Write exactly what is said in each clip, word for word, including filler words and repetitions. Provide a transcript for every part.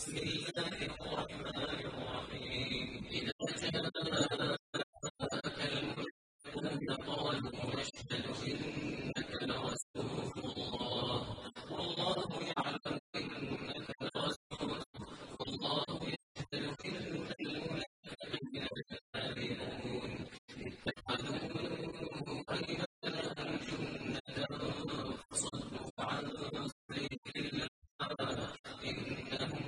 بسم الله الرحمن الرحيم إذا جاءك المنافقون قالوا نشهد إنك لرسول الله والله يعلم إنك لرسوله والله يشهد إن المنافقين لكاذبون اتخذوا أيمانهم جنة فصدوا عن سبيل الله إنهم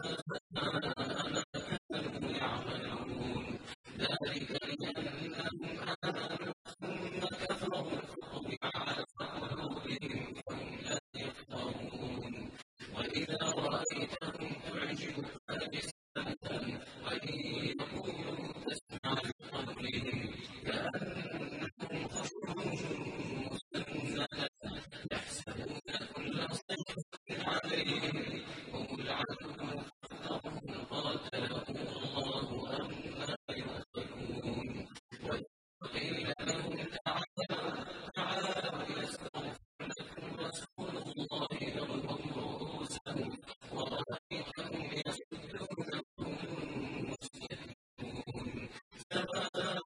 ذلك بأنهم آمنوا ثم كفروا فطبع على قلوبهم فهم لا يفقهون وإذا رأيتهم تعجبك أجسامهم وإن يقولوا تسمع لقولهم كأنهم خشب مسندة يحسبون كل صيحة عليهم هم العدو فاحذرهم قاتلهم الله أنا يؤفكون وقيل لهم تعالوا تعالوا يستغفر لكم رسول الله يرفع رؤوسهم ورأيتهم يصدون وهم مستكبرون سواء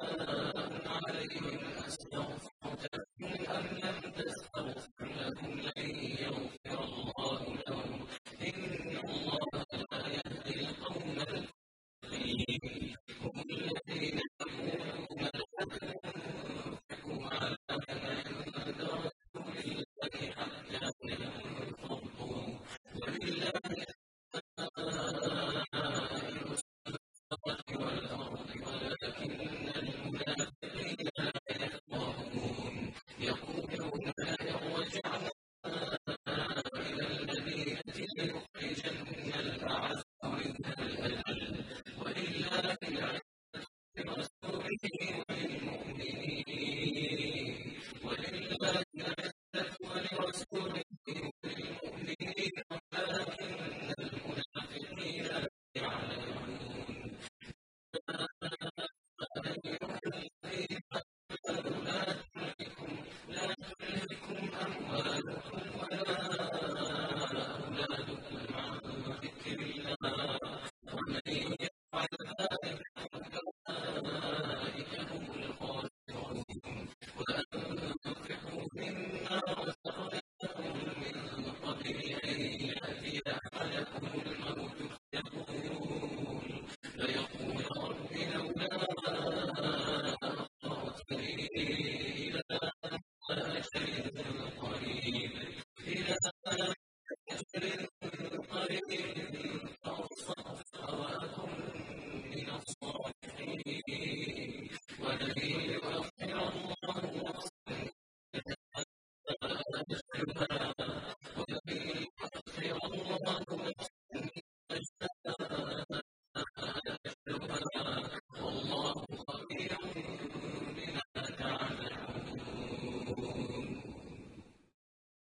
عليهم أستغفرت لهم أم لم تستغفر لهم لن يغفر الله لهم إن الله لا يهدي القوم الفاسقين هم الذين يقولون لا تنفقوا على من عند رسول الله حتى ينفضوا ولله خزائن السماوات والأرض ولكن المنافقين لا يفقهون يقولون لئن رجعنا إلى المدينة ليخرجن الأعز منها الأذل ولله العزة ولرسوله وللمؤمنين ولله العزة ولرسوله وللمؤمنين ولكن المنافقين لا يعلمون أيها الذين آمنوا لا تلهكم لا تلهكم أموالكم ولا أولادكم عن ذكر الله ومن يفعل ذلك فأولئك هم الخاسرون وأنفقوا مما رزقناكم من قبل أن يأتي أحدكم الموت فيقول فيقول رب لولا أخرتني إلى أجل قريب إلى أجل قريب